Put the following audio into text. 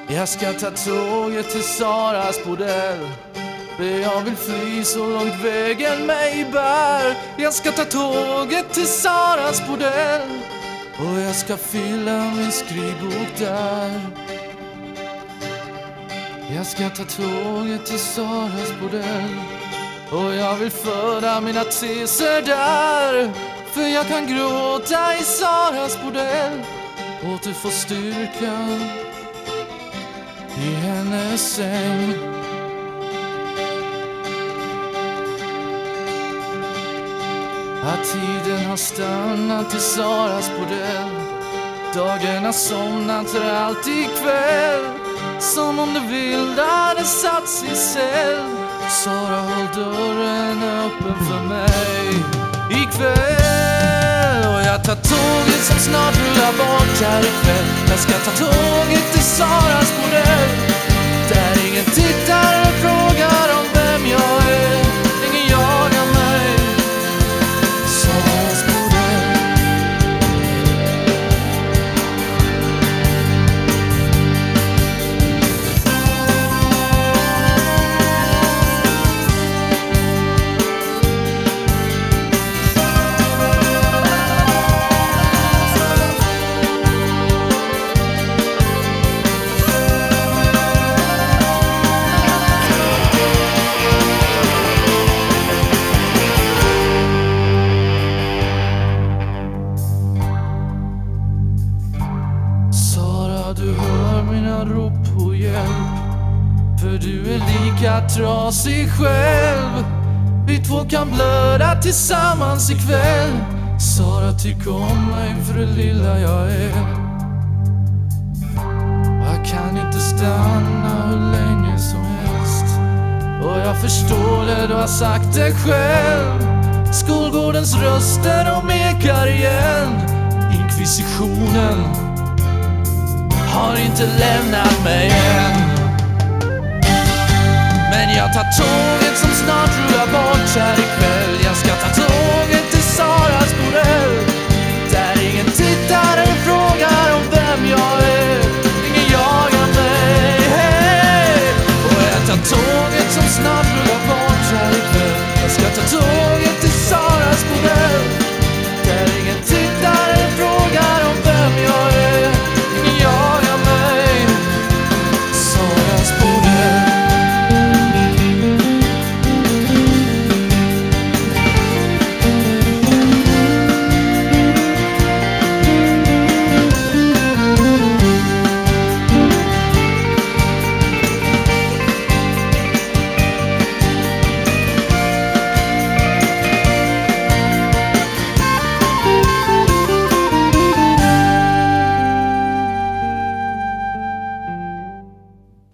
Jag ska ta tåget till Saras bordell, för jag vill fly så långt vägen mig bär. Jag ska ta tåget till Saras bordell, och jag ska fylla min skrivbok där. Jag ska ta tåget till Saras bordell, och jag vill föra mina teser där. För jag kan gråta i Saras bordell, återfå styrkan i hennes säng. Att tiden har stannat i Saras bordell, dagarna somnat för alltid kväll. Som om det vilda hade satt sig cell. Sara, håll dörren öppen för mig ikväll. Och jag tar tåget som snart rullar bort här ikväll. Jag ska ta tåget till Saras bordell, där ingen tittar och frågar om vem jag är. Ingen jagar mig. Saras bordell. Du hör mina rop på hjälp, för du är lika trasig själv. Vi två kan blöda tillsammans ikväll. Sara, tycker om mig för det lilla jag är. Jag kan inte stanna hur länge som helst, och jag förstår det, du har sagt det själv. Skolgårdens röster, de ekar igen. Inkvisitionen har inte lämnat mig än. Men jag tar tåget som snart rullar bort här ikväll. Jag ska